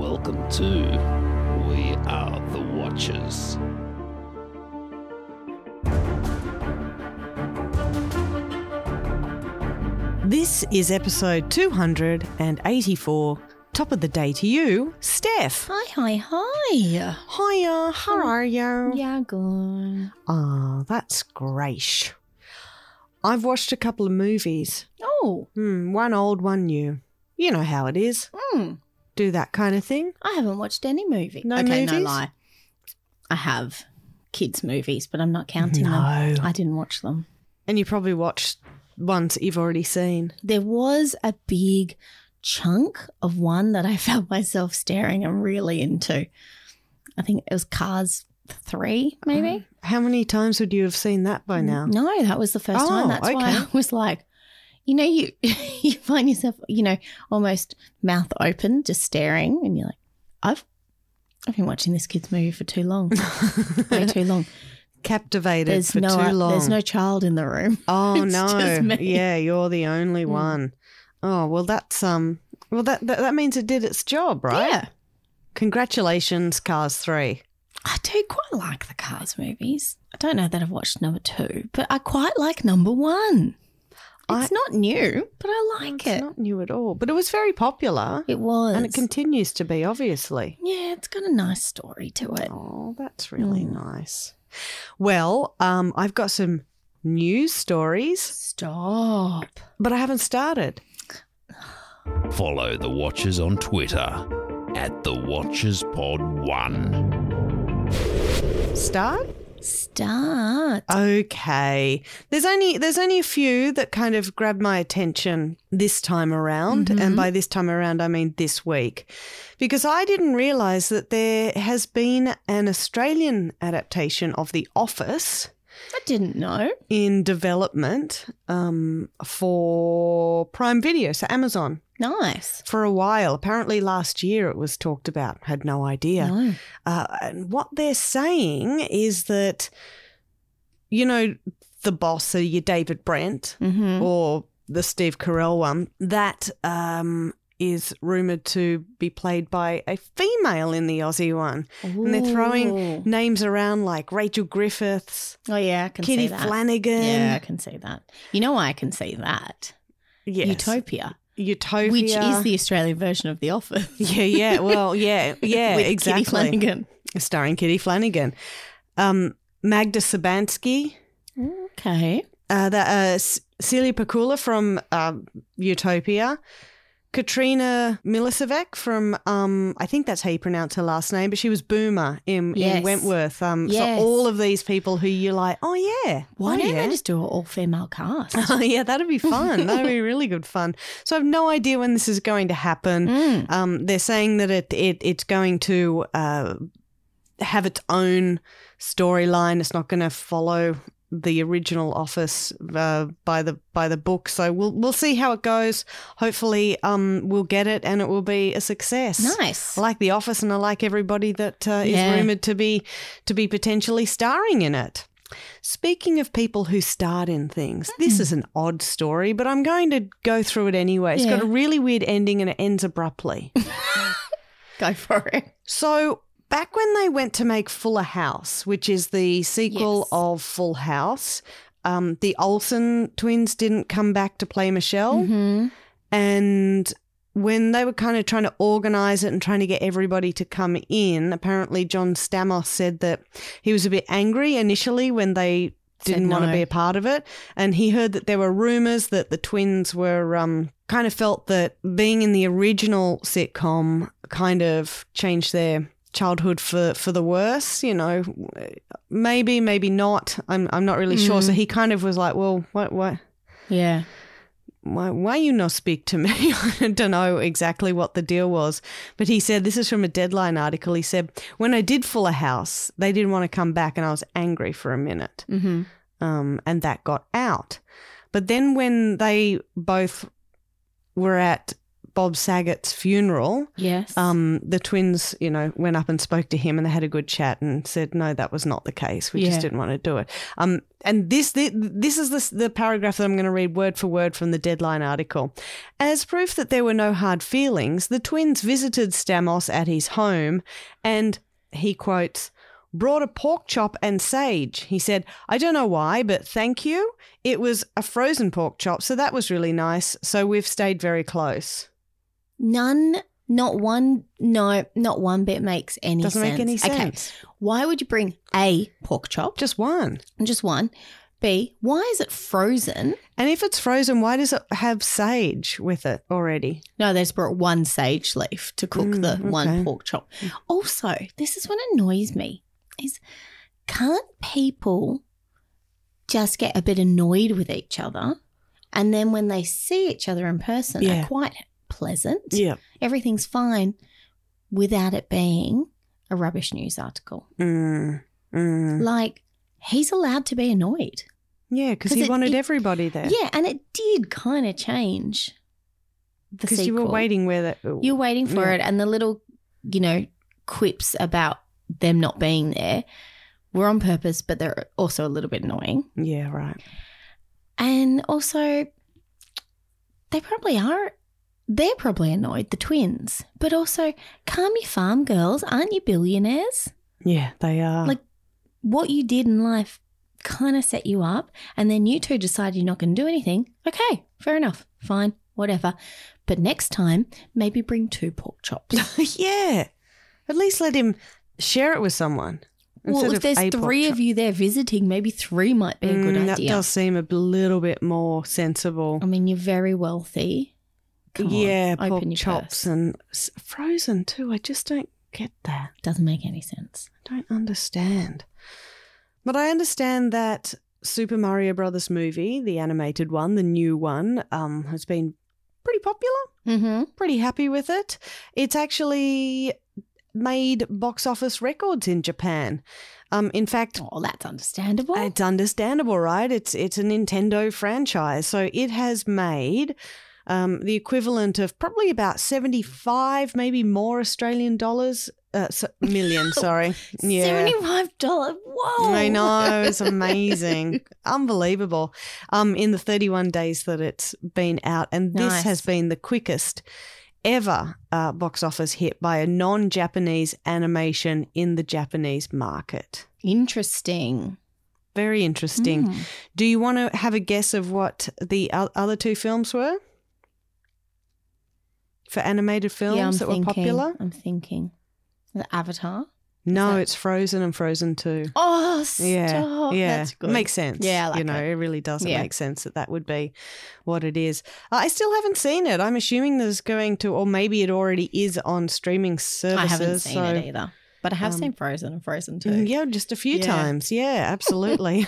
Welcome to We Are the Watchers. This is episode 284. Top of the day to you, Steph. Hi. Hiya, how are you? Yeah, good. Ah, that's great. I've watched a couple of movies. Oh. One old, one new. You know how it is. Do that kind of thing. I haven't watched any movie. No okay, movies? no lie. I have kids' movies, but I'm not counting them. No. I didn't watch them. And you probably watched ones that you've already seen. There was a big chunk of one that I felt myself staring and really into. I think it was Cars 3, maybe. How many times would you have seen that by now? No, that was the first time. That's why okay. I was like, you you find yourself, almost mouth open, just staring, and you're like, I've been watching this kid's movie for too long, way too long. Captivated for too long. There's no child in the room. Oh It's no! just me. Yeah, you're the only one. Oh well, that's Well, that means it did its job, right? Yeah, Congratulations, Cars 3. I do quite like the Cars movies. I don't know that I've watched number 2, but I quite like number 1. It's not new, but I like It's it. not new at all, but it was very popular. It was, And it continues to be, obviously. yeah, it's got a nice story to it. Oh, that's really nice. Well, I've got some news stories, Stop. but I haven't started. Follow the Watchers on Twitter at TheWatchersPod1. Start? Start. Okay. There's only a few that kind of grabbed my attention this time around, and by this time around I mean this week, because I didn't realise that there has been an Australian adaptation of The Office I didn't know. in development for Prime Video, so Amazon. Nice. For a while, apparently last year it was talked about. Had no idea. No. And what they're saying is that, the boss, so your David Brent or the Steve Carell one, that is rumoured to be played by a female in the Aussie one. And they're throwing names around like Rachel Griffiths, Oh, yeah, I can Kitty see that. Flanagan. Yeah, I can see that. You know why I can see that? Yes. Utopia, Utopia. which is the Australian version of The Office. Yeah. Well, yeah, With exactly. Kitty Flanagan. Starring Kitty Flanagan. Magda Sabansky. Okay. Celia Pakula from Utopia. Katrina Milicevic from, I think that's how you pronounce her last name, but she was Boomer in Yes. Wentworth. Yes. So all of these people who you're like, oh, yeah. Why oh, don't yeah. they just do an all-female cast? Oh, yeah, that'd be fun. That'd be really good fun. So I have no idea when this is going to happen. They're saying that it's going to have its own storyline. It's not going to follow the original Office by the book. So we'll see how it goes. Hopefully we'll get it and it will be a success. Nice. I like The Office and I like everybody that is rumoured to be potentially starring in it. Speaking of people who starred in things, this is an odd story, but I'm going to go through it anyway. It's got a really weird ending and it ends abruptly. Go for it. So back when they went to make Fuller House, which is the sequel Yes. of Full House, the Olsen twins didn't come back to play Michelle. And when they were kind of trying to organise it and trying to get everybody to come in, apparently John Stamos said that he was a bit angry initially when they didn't want to no. be a part of it. And he heard that there were rumours that the twins were kind of felt that being in the original sitcom kind of changed their childhood for the worse, maybe not. I'm not really sure. So he kind of was like, well, what? Yeah. Why you not speak to me? I don't know exactly what the deal was. But he said, this is from a Deadline article, he said, when I did Fuller House, they didn't want to come back and I was angry for a minute. And that got out. But then when they both were at Bob Saget's funeral, Yes. the twins, went up and spoke to him, and they had a good chat and said, no, that was not the case. We just didn't want to do it. And this is the paragraph that I'm going to read word for word from the Deadline article. As proof that there were no hard feelings, the twins visited Stamos at his home and, he quotes, brought a pork chop and sage. He said, I don't know why, but thank you. It was a frozen pork chop, so that was really nice. So we've stayed very close. Not one bit makes any sense. Doesn't make any sense. Okay. Why would you bring a pork chop? Just one. Just one. B, why is it frozen? And if it's frozen, why does it have sage with it already? No, they just brought one sage leaf to cook the one pork chop. Also, this is what annoys me, is can't people just get a bit annoyed with each other, and then when they see each other in person are quite pleasant? Yeah. Everything's fine without it being a rubbish news article. Like, he's allowed to be annoyed. Yeah, because he wanted everybody there. Yeah, and it did kind of change the sequel. Because you were waiting You're waiting for it, and the little, quips about them not being there were on purpose, but they're also a little bit annoying. Yeah, right. And also, they're probably annoyed, the twins. But also, calm your farm girls, aren't you billionaires? Yeah, they are. Like, what you did in life kind of set you up, and then you two decide you're not going to do anything. Okay, fair enough. Fine, whatever. But next time, maybe bring 2 pork chops. Yeah. At least let him share it with someone. Well, if there's 3 of you there visiting, maybe 3 might be a good idea. That does seem a little bit more sensible. I mean, you're very wealthy. Come on, pork open your chops purse. and frozen too. I just don't get that. Doesn't make any sense. I don't understand. But I understand that Super Mario Brothers movie, the animated one, the new one, has been pretty popular. Mm-hmm. Pretty happy with it. It's actually made box office records in Japan. In fact, that's understandable. It's understandable, right? It's a Nintendo franchise, so it has made the equivalent of probably about 75, maybe more Australian dollars. Million, sorry. Yeah. $75. Whoa. I know. It's amazing. Unbelievable. In the 31 days that it's been out. And this has been the quickest ever box office hit by a non-Japanese animation in the Japanese market. Interesting. Very interesting. Do you want to have a guess of what the other 2 films were? For animated films were popular? I'm thinking. The Avatar? No, it's Frozen and Frozen 2. Oh, stop. Yeah. That's good. Makes sense. Yeah, I like it really does make sense that would be what it is. I still haven't seen it. I'm assuming there's going to, or maybe it already is on streaming services. I haven't seen it either. But I have seen Frozen and Frozen 2. Yeah, just a few times. Yeah, absolutely.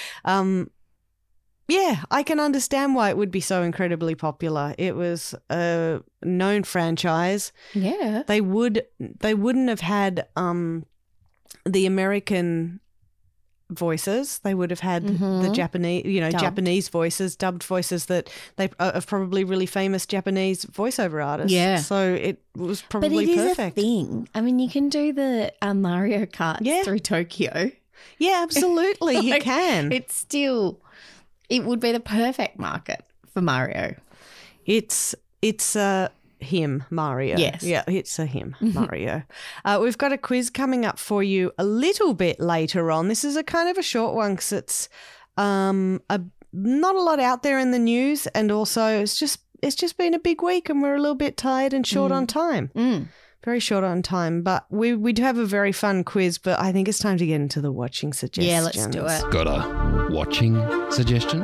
Yeah, I can understand why it would be so incredibly popular. It was a known franchise. Yeah. They wouldn't have had the American voices. They would have had the Japanese, Japanese voices, dubbed voices that they are probably really famous Japanese voiceover artists. Yeah. So it was probably but it perfect. Is a thing. I mean, you can do the Mario Kart through Tokyo. Yeah, absolutely. You can. It would be the perfect market for Mario. It's him, Mario. Yes. Yeah, it's a him, Mario. We've got a quiz coming up for you a little bit later on. This is a kind of a short one because it's not a lot out there in the news, and also it's just been a big week and we're a little bit tired and short on time. Very short on time, but we do have a very fun quiz, but I think it's time to get into the watching suggestions. Yeah, let's do it. Got a watching suggestion?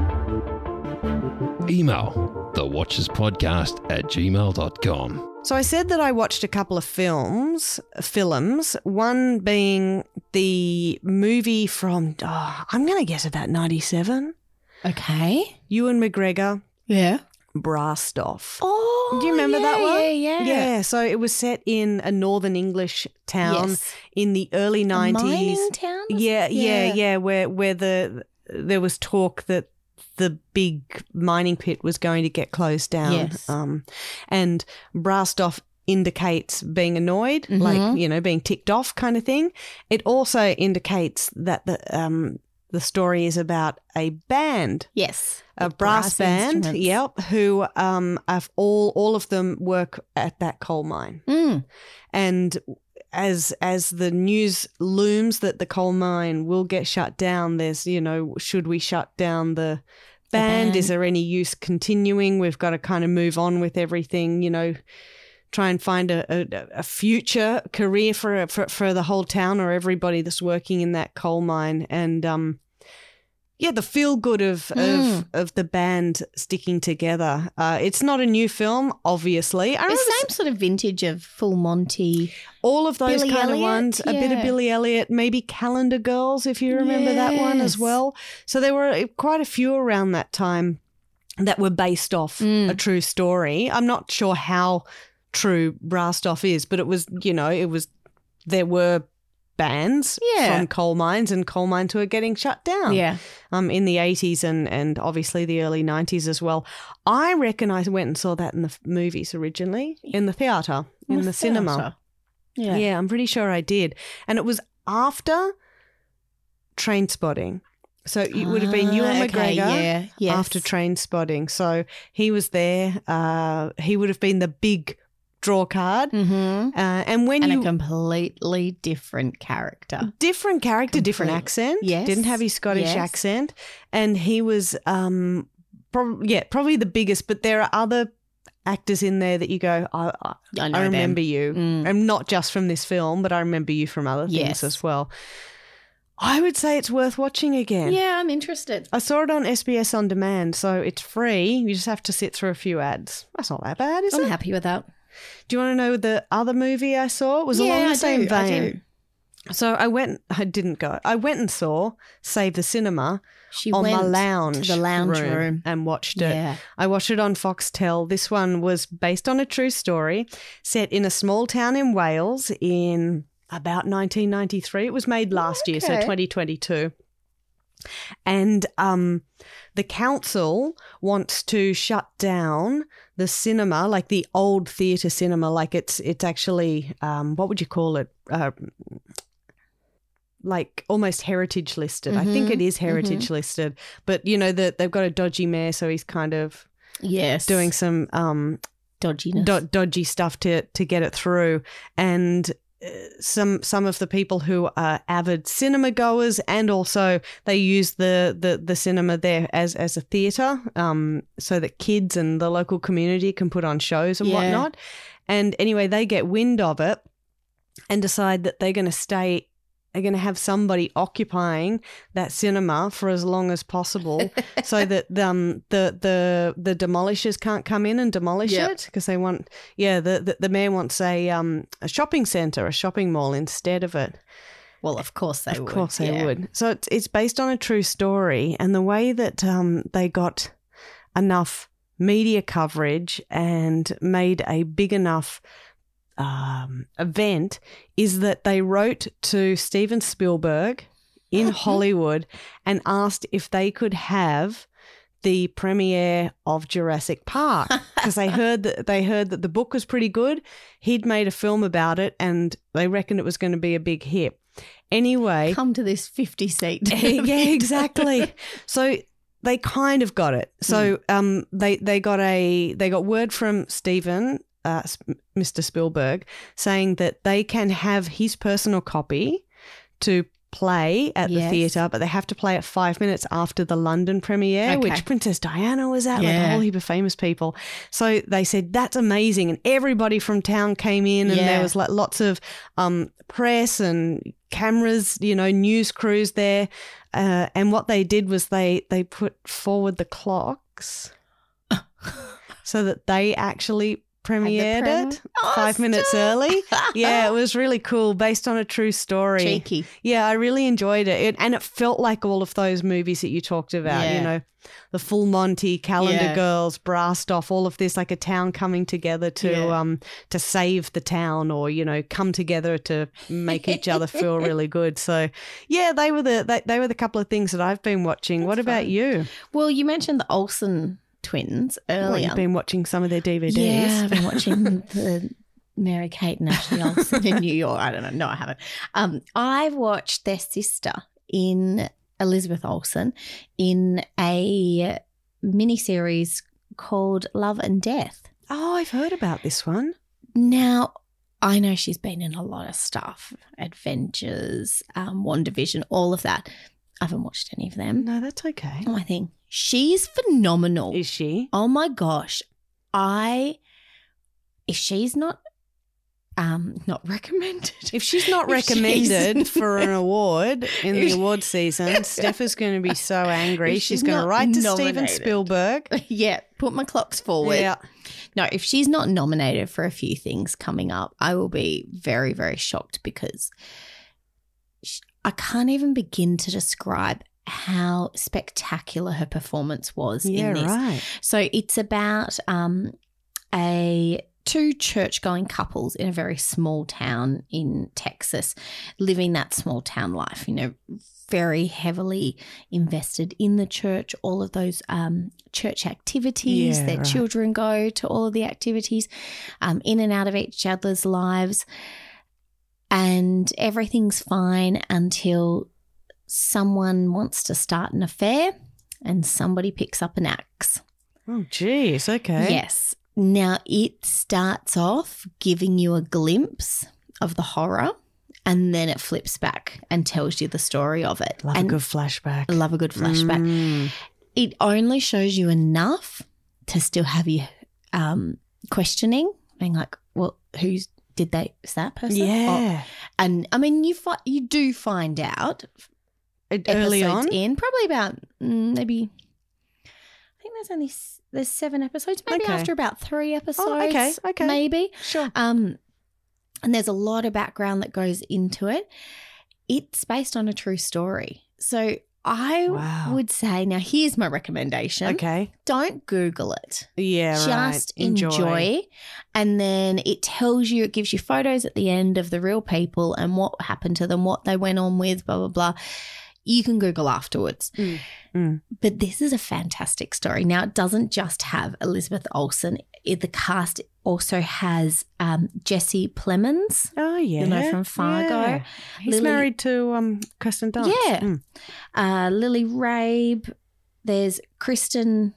Email thewatcherspodcast@gmail.com. So I said that I watched a couple of films, one being the movie from, I'm going to guess about 97. Okay. Ewan McGregor, Yeah. Brastoff. Oh, Do you remember that one? Yeah. Yeah, so it was set in a northern English town in the early 90s. Mining town? Yeah, where there was talk that the big mining pit was going to get closed down. Yes. And Brastoff indicates being annoyed, like, being ticked off kind of thing. It also indicates that the story is about a band. Yes. A brass band, instruments. who have all of them work at that coal mine. And as the news looms that the coal mine will get shut down, there's, should we shut down the band? Is there any use continuing? We've got to kind of move on with everything, try and find a future career for the whole town or everybody that's working in that coal mine. And the feel good of the band sticking together. It's not a new film, obviously. The same sort of vintage of Full Monty. All of those Billy kind Elliot, of ones. A bit of Billy Elliot, maybe Calendar Girls, if you remember that one as well. So there were quite a few around that time that were based off a true story. I'm not sure how true Brastoff is, but it was, there were bands from coal mines, and coal mines were getting shut down in the 80s and obviously the early 90s as well. I reckon I went and saw that in the movies originally, in the theatre, in the cinema. Yeah, I'm pretty sure I did. And it was after Trainspotting. So it would have been Ewan McGregor after Trainspotting. So he was there. He would have been the big draw card. And a completely different character. Different accent. Yes. Didn't have his Scottish accent. And he was probably the biggest, but there are other actors in there that you go, I remember you. And not just from this film, but I remember you from other things as well. I would say it's worth watching again. Yeah, I'm interested. I saw it on SBS On Demand, so it's free. You just have to sit through a few ads. That's not that bad, is it? I'm happy with that. Do you want to know the other movie I saw? It was along the same vein. I do. So I went and saw Save the Cinema on my lounge to the lounge room and watched it. I watched it on Foxtel. This one was based on a true story set in a small town in Wales in about 1993. It was made last year, so 2022. And the council wants to shut down the cinema, like the old theatre cinema, like it's actually, what would you call it? Like almost heritage listed. I think it is heritage listed. But, they've got a dodgy mayor, so he's kind of doing some dodginess. Dodgy stuff to get it through. And some of the people who are avid cinema goers, and also they use the cinema there as a theatre, so that kids and the local community can put on shows and whatnot. And anyway, they get wind of it and decide that they're going to have somebody occupying that cinema for as long as possible so that the demolishers can't come in and demolish it, because they want the mayor wants a shopping centre, a shopping mall instead of it. Well, of course they would. Of course they would. So it's based on a true story, and the way that they got enough media coverage and made a big enough event is that they wrote to Steven Spielberg in Hollywood and asked if they could have the premiere of Jurassic Park, because they heard that the book was pretty good. He'd made a film about it, and they reckoned it was going to be a big hit. Anyway, come to this 50-seat. Yeah, exactly. So they kind of got it. So they got word from Steven, Mr. Spielberg, saying that they can have his personal copy to play at the theatre, but they have to play it 5 minutes after the London premiere, which Princess Diana was at, like a whole heap of famous people. So they said, that's amazing. And everybody from town came in, and there was like lots of press and cameras, news crews there. And what they did was they put forward the clocks so that they actually premiered promo? it Oh, 5 minutes stop. early. Yeah, it was really cool, based on a true story. Cheeky. Yeah, I really enjoyed it. And it felt like all of those movies that you talked about, Yeah. you know, the Full Monty, Calendar Yeah. Girls, Brassed Off, all of this, like a town coming together to save the town, or, you know, come together to make each other feel really good. So, yeah, they were the couple of things that I've been watching. What about fun. you? Well, you mentioned the Olsen twins earlier. What, you've been watching some of their DVDs? Yeah, I've been watching the Mary Kate and Ashley Olsen in New York. I don't know. No, I haven't. I've watched their sister in Elizabeth Olsen in a miniseries called Love and Death. Oh, I've heard about this one. Now, I know she's been in a lot of stuff, Adventures, WandaVision, all of that. I haven't watched any of them. No, that's okay. I think she's phenomenal. Is she? Oh my gosh. If she's not recommended. If she's not If she's- recommended for an award in the award season, Steph is going to be so angry. If She's she's going to not write to nominated. Steven Spielberg. Yeah, put my clocks forward. Yeah. No, if she's not nominated for a few things coming up, I will be very, very shocked, because I can't even begin to describe how spectacular her performance was Yeah, in this. right. So it's about two church-going couples in a very small town in Texas, living that small town life, you know, very heavily invested in the church, all of those church activities. Yeah, Their right. children go to all of the activities, in and out of each other's lives. And everything's fine until someone wants to start an affair and somebody picks up an axe. Oh, geez. Okay. Yes. Now, it starts off giving you a glimpse of the horror, and then it flips back and tells you the story of it. Love and a good flashback. I love a good flashback. Mm. It only shows you enough to still have you questioning, being like, well, is that person? Yeah. And I mean, you do find out Early episodes on? in, probably about maybe, I think there's 7 episodes, maybe Okay. after about 3 episodes. Oh, okay. Maybe. Sure. And there's a lot of background that goes into it. It's based on a true story. So I Wow. would say, now here's my recommendation. Okay. Don't Google it. Yeah, right. Just enjoy. And then it gives you photos at the end of the real people and what happened to them, what they went on with, blah, blah, blah. You can Google afterwards. But this is a fantastic story. Now, it doesn't just have Elizabeth Olsen. The cast also has Jesse Plemons. Oh, yeah. You know, from Fargo. Yeah. He's Lily- married to Kirsten Dunst. Yeah. Mm. Lily Rabe. There's Kristen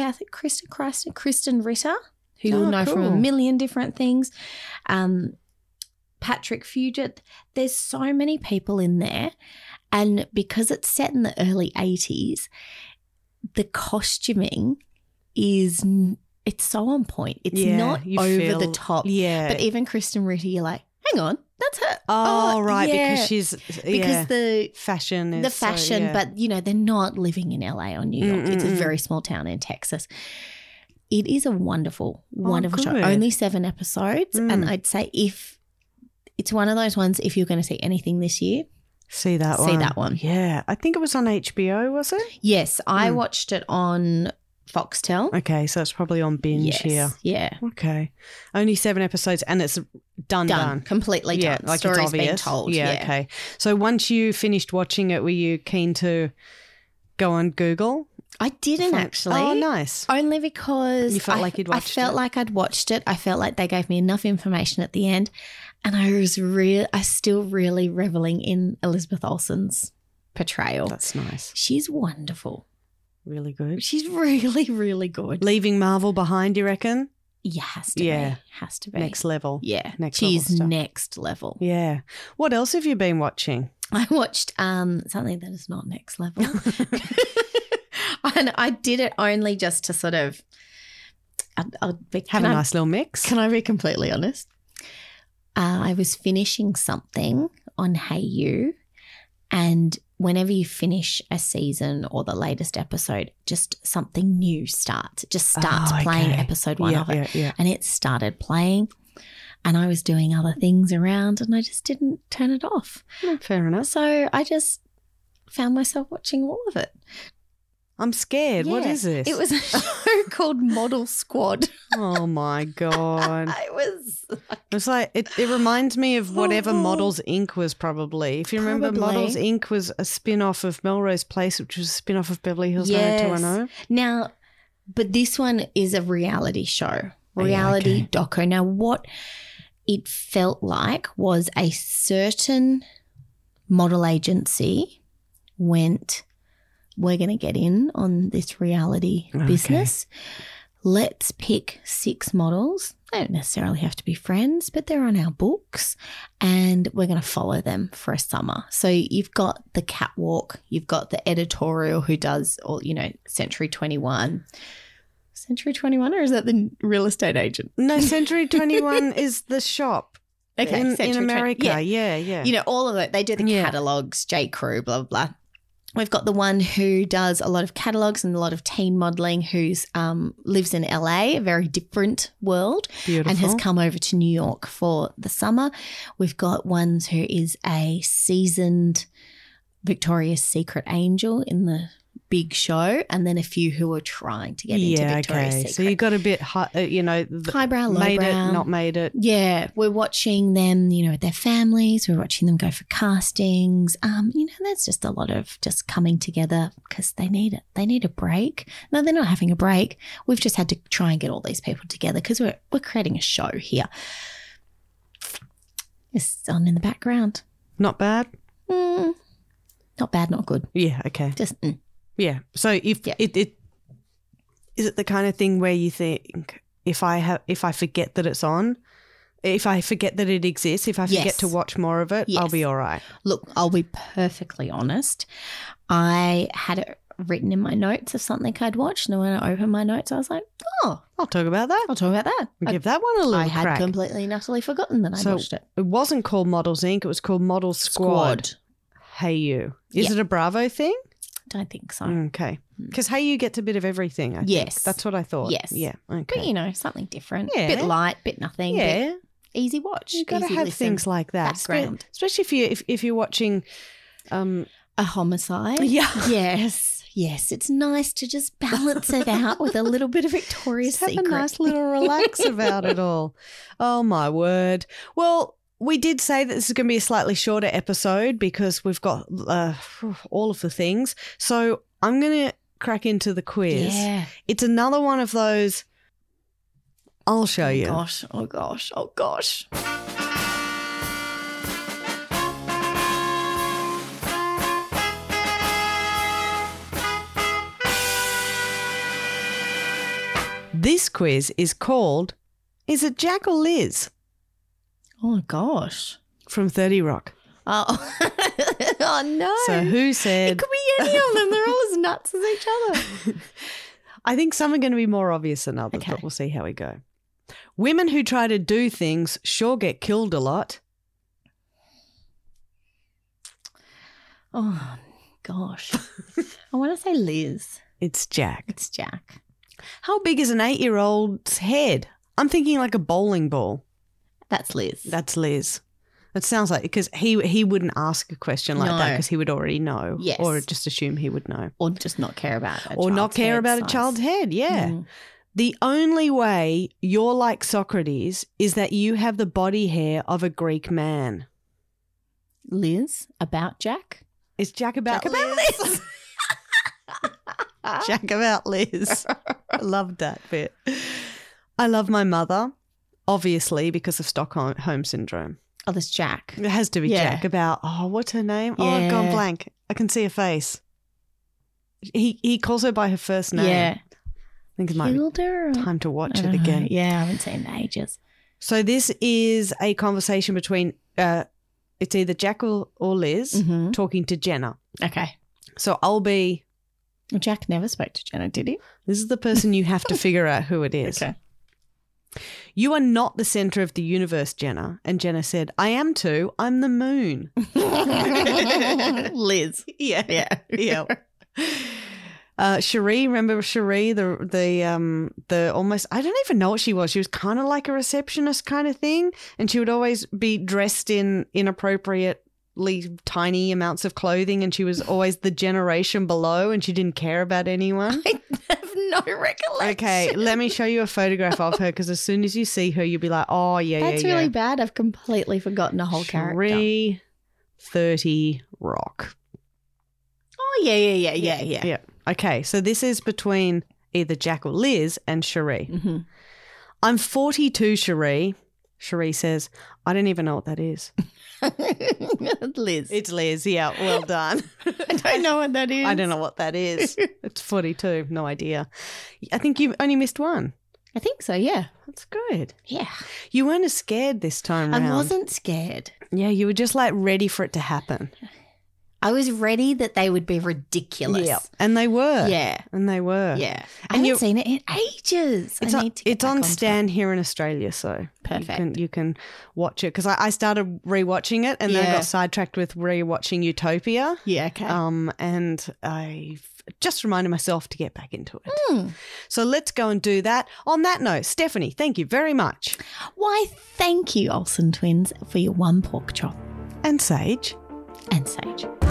Ritter, who you'll Oh, know from a cool. million different things. Patrick Fugit. There's so many people in there. And because it's set in the early 80s, the costuming it's so on point. It's Yeah, not you over feel- the top. Yeah. But even Kristen Ritter, you're like, hang on, that's her. Oh, right, yeah. because she's Because the fashion is fashion, yeah. but you know, they're not living in LA or New York. It's a very small town in Texas. It is a wonderful, wonderful show. good. Only 7 episodes. And I'd say if it's one of those ones, if you're going to see anything this year, see that one. Yeah. I think it was on HBO, was it? yes, I watched it on Foxtel. Okay, so it's probably on binge Yes, here. yeah. Okay. Only 7 episodes and it's done. Completely Yeah, done. like Story's it's obvious. being told. Yeah, okay. So once you finished watching it, were you keen to go on Google? I didn't actually. Oh, nice. Only because You felt like you'd watched I felt it? like I'd watched it. I felt like they gave me enough information at the end, and I still really reveling in Elizabeth Olsen's portrayal. That's nice. She's wonderful. Really good. She's really, really good. Leaving Marvel behind, you reckon? Yeah, has to Yeah. be. Has to be. Next level. Yeah. Next She's level stuff. next level. Yeah. What else have you been watching? I watched something that is not next level. And I did it only just to sort of Have a nice little mix. Can I be completely honest? I was finishing something on Hey You, And whenever you finish a season or the latest episode, just something new starts. It just starts playing episode 1 of it. Yeah. And it started playing and I was doing other things around and I just didn't turn it off. Fair enough. So I just found myself watching all of it. I'm scared. What Yeah. is this? It was a show called Model Squad. Oh my God. It was It's like it reminds me of whatever Models Inc. was probably. If you remember, Probably. Models Inc. was a spin-off of Melrose Place, which was a spin-off of Beverly Hills Yes. 90210. Now, but this one is a reality show, yeah, reality okay. doco. Now, what it felt like was a certain model agency went, we're going to get in on this reality business. Let's pick 6 models. They don't necessarily have to be friends, but they're on our books and we're going to follow them for a summer. So you've got the catwalk, you've got the editorial who does all, Century 21. Century 21 or is that the real estate agent? No, Century 21 is the shop Okay, in Century 20. America. Yeah. Yeah. All of it. They do the Yeah. catalogs, J. Crew, blah, blah, blah. We've got the one who does a lot of catalogs and a lot of teen modelling who's lives in LA, a very different world, Beautiful. and has come over to New York for the summer. We've got one who is a seasoned Victoria's Secret angel in the big show, and then a few who are trying to get into Victoria's Secret. So you got a bit, Highbrow, made lowbrow. it, not made it. Yeah, we're watching them, with their families. We're watching them go for castings. There's just a lot of just coming together because they need it. They need a break. No, they're not having a break. We've just had to try and get all these people together because we're creating a show here. It's on in the background. Not bad. Not bad, not good. Yeah. Okay. Just Yeah. So if it is it the kind of thing where you think if I forget that it's on, if I forget that it exists, if I forget Yes. to watch more of it, I'll Yes. be all right. Look, I'll be perfectly honest. I had it written in my notes of something I'd watched, and when I opened my notes, I was like, oh, I'll talk about that. I'll talk about that. Give that one a little I had crack. completely and utterly forgotten that I So watched it. it wasn't called Models Inc. It was called Model Squad. Hey You. Is Yeah. it a Bravo thing? Don't think so. Okay. Because Hey You gets a bit of everything, I think. Yes. That's what I thought. Yes. Yeah. But, Okay. something different. Yeah. Bit light, bit nothing. Yeah. Bit easy watch. You've got to easy have listen. things like that. Background. Especially if you're watching A homicide. Yeah. Yes. Yes. It's nice to just balance it out with a little bit of Victoria's Just have Secret. a nice little relax about it all. Oh, my word. Well, we did say that this is going to be a slightly shorter episode because we've got all of the things. So I'm going to crack into the quiz. Yeah. It's another one of those. I'll show you. Gosh. Oh, gosh. Oh, gosh. This quiz is called Is It Jack or Liz? Oh, gosh. From 30 Rock. Oh, oh no. So who It said? could be any of them. They're all as nuts as each other. I think some are going to be more obvious than others, Okay. but we'll see how we go. Women who try to do things sure get killed a lot. Oh, gosh. I want to say Liz. It's Jack. It's Jack. How big is an 8-year-old's head? I'm thinking like a bowling ball. That's Liz. That's Liz. It sounds like because he wouldn't ask a question like that No. because he would already know. Yes. Or just assume he would know. Or just not care about it. Or not care about a child's head. Yeah. Mm. The only way you're like Socrates is that you have the body hair of a Greek man. Liz, about Jack. Is Jack about Jack about Liz? Jack about Liz. I love that bit. I love my mother, obviously, because of Stockholm syndrome. Oh, that's Jack. It has to be Yeah. Jack about, what's her name? Oh, I've Yeah. gone blank. I can see her face. He calls her by her first name. Yeah. I think it might be Hilda. time to watch I it don't know. again. Yeah, I haven't seen it in ages. So this is a conversation between, it's either Jack or Liz Mhm. talking to Jenna. Okay. So I'll be, Well, Jack never spoke to Jenna, did he? this is the person you have to figure out who it is. Okay. You are not the center of the universe, Jenna. And Jenna said, I am too. I'm the moon. Liz. Yeah. Cherie, remember Cherie, the almost, I don't even know what she was. She was kind of like a receptionist kind of thing. And she would always be dressed in inappropriately tiny amounts of clothing. And she was always the generation below and she didn't care about anyone. I have no recollection. Okay, let me show you a photograph of her because as soon as you see her, you'll be like, oh, yeah, That's really bad. I've completely forgotten a whole character. Cherie, 30 Rock. Oh, yeah. Okay, so this is between either Jack or Liz and Cherie. Mm-hmm. I'm 42, Cherie. Cherie says, I don't even know what that is. Liz. It's Liz, yeah, well done. I don't know what that is. I don't know what that is. It's 42, no idea. I think you only missed one. I think so, yeah. That's good. Yeah. You weren't as scared this time round. I wasn't scared. Yeah, you were just like ready for it to happen. I was ready that they would be ridiculous. Yeah, and they were. Yeah. And they were. Yeah. I And haven't seen it in ages. It's on Stan here in Australia, so Perfect. You can watch it because I started rewatching it and then I Yeah. got sidetracked with rewatching Utopia. Yeah, okay. And I just reminded myself to get back into it. So let's go and do that. On that note, Stephanie, thank you very much. Why, thank you, Olsen twins, for your one pork chop And Sage. and Sage.